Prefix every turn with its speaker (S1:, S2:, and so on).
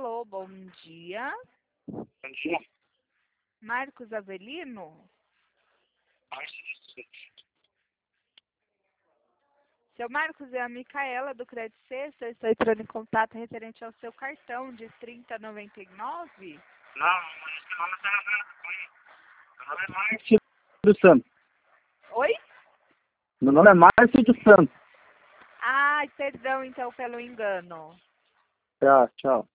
S1: Alô, bom dia.
S2: Bom dia.
S1: Marcos Avelino? Seu Marcos, é a Micaela do Crédito Sexta. Eu estou entrando em contato referente ao seu cartão de R$30,99.
S2: Não, esse nome está na Meu nome é Márcio dos Santos.
S1: Oi?
S2: Meu nome é Márcio dos Santos.
S1: Ai, perdão então pelo engano.
S2: Tá, tchau.